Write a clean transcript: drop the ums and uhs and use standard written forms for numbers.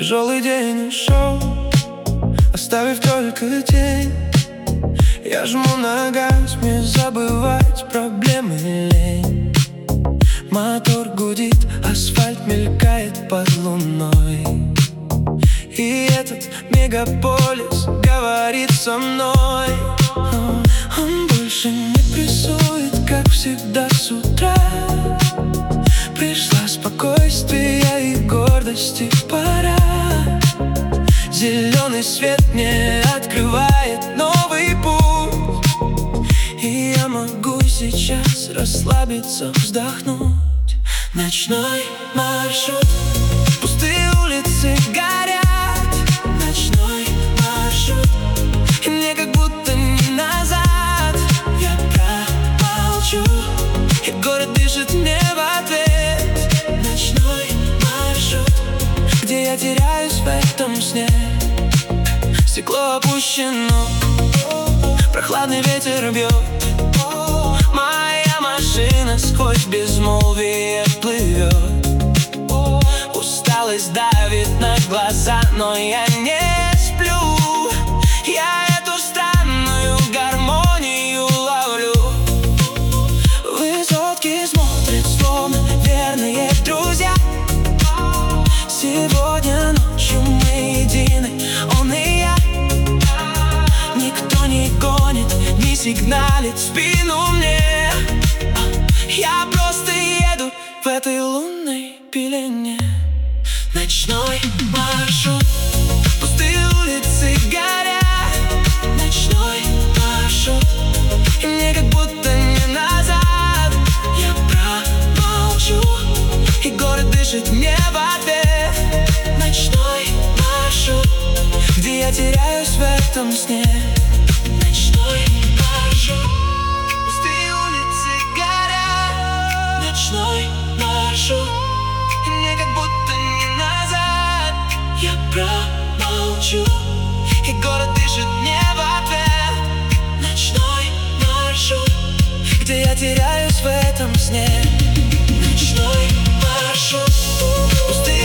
Тяжелый день ушел, оставив только тень. Я жму на газ, мне забывать проблемы лень. Мотор гудит, асфальт мелькает под луной. И этот мегаполис говорит со мной. Он больше не прессует, как всегда с утра. Пришла спокойствие и гордости пора. Зеленый свет мне открывает новый путь, и я могу сейчас расслабиться, вздохнуть. Ночной маршрут, пустые улицы горят. Ночной маршрут, и мне как будто не назад. Я промолчу, и город дышит мне в ответ. Ночной маршрут, где я теряюсь в этом сне. Стекло опущено, прохладный ветер бьет. Моя машина сквозь безмолвие плывет. Усталость давит на глаза, но я не сплю. Я эту странную гармонию ловлю. Высотки смотрят, словно верные друзья. Сегодня ночью мы едины, он и я. Никто не гонит, не сигналит в спину мне. Я просто еду в этой лунной пелене. Ночной маршрут, пустые улицы горят. Ночной маршрут, и мне как будто не назад. Я промолчу, и город дышит мне в ответ. Ночной маршрут, где я теряюсь в этом сне. Ночной маршрут, пустые улицы горят. Ночной маршрут, и мне как будто не назад. Я промолчу, и город дышит мне в ответ. Ночной маршрут, где я теряюсь в этом сне. Ночной маршрут, пустые